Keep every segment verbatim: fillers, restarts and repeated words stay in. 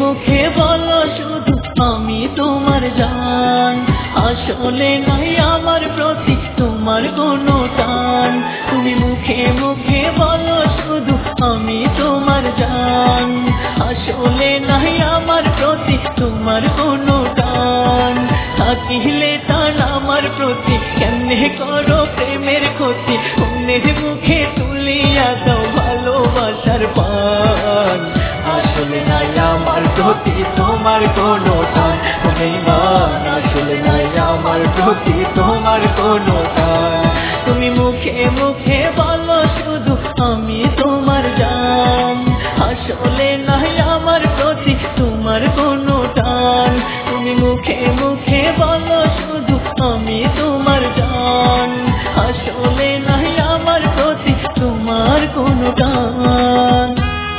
মুখে বলো শুধু আমি তোমার জান, আসলে নাই আমার প্রতি তোমার কোনো টান। তুমি মুখে মুখে বলো শুধু আমি তোমার জান, আসলে নাই আমার প্রতি তোমার কোনো টান। থাকিলে টান আমার প্রতি কেমনে করো প্রেমের ক্ষতি, অন্যের মুখে তুলিয়া দাও ভালোবাসার পান। আসলে নাই আমার প্রতি তোমার কোনো টান, বেঈমান আসলে নাই আমার প্রতি তোমার কোনো টান। তুমি মুখে মুখে বলো শুধু আমি তোমার জান, আসলে নাই আমার প্রতি তোমার কোনো টান। তুমি মুখে মুখে বলো শুধু আমি তোমার জান, আসলে নাই আমার প্রতি তোমার কোনো টান।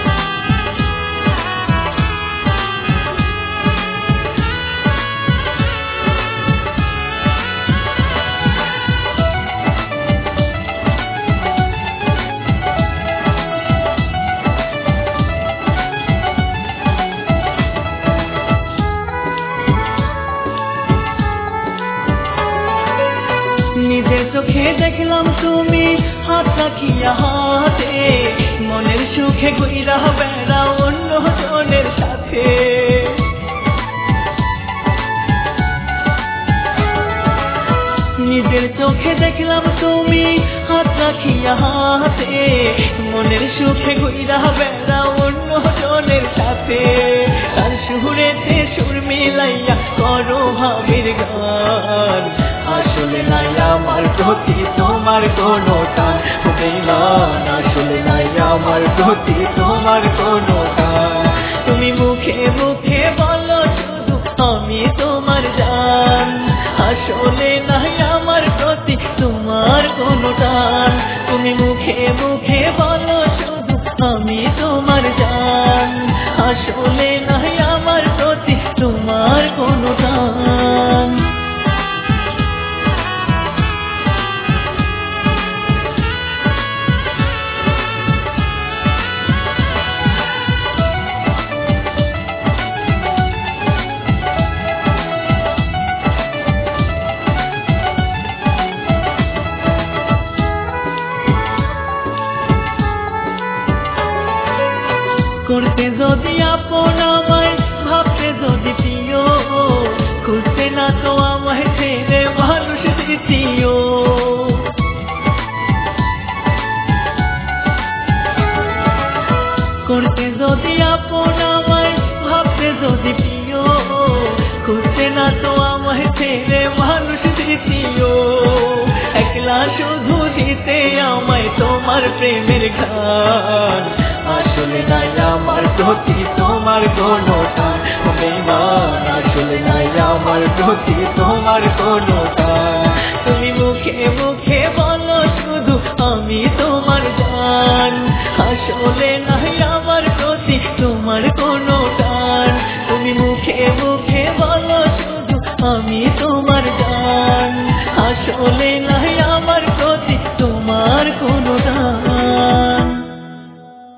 নিজের চোখে দেখলাম তুমি হাত রাখিয়া হাতে, মনের সুখে ঘুইরা বেড়াও অন্য জনের সাথে। নিজের চোখে দেখলাম তুমি হাত রাখিয়া হাতে, মনের সুখে ঘুইরা বেড়াও অন্য জনের সাথে। তার সুরেতে সুর মিলাইয়া করো ভাবের গান, আসলে নাই আমার প্রতি তোমার কোনো টান। বেঈমান আসলে নাই আমার প্রতি তোমার কোনো টান। তুমি মুখে মুখে বলো শুধু আমি তোমার জান, আসলে নাই আমার প্রতি তোমার কোনো টান। তুমি মুখে মুখে বলো শুধু আমি তোমার জান, আসলে নাই আমার প্রতি তোমার কোনো টান। করতে যদি আপন আমায়, ভাবতে যদি প্রিয়, খুঁজতে না তো আমায় ছেড়ে মানুষ দ্বিতীয়। করতে যদি আপন আমায়, ভাবতে যদি প্রিয়, খুঁজতে না তো আমায় ছেড়ে মানুষ দ্বিতীয়। একলা শুধু দিতে আমায় তোমার প্রেমের গান, আসলে নাই আমার প্রতি তোমার কোনো টান। বেঈমান আসলে নাই আমার প্রতি তোমার কোনো টান। তুমি মুখে মুখে বলো শুধু আমি তোমার জান, আসলে নাই আমার প্রতি তোমার কোনো টান। তুমি মুখে মুখে বলো শুধু আমি তোমার জান, আসলে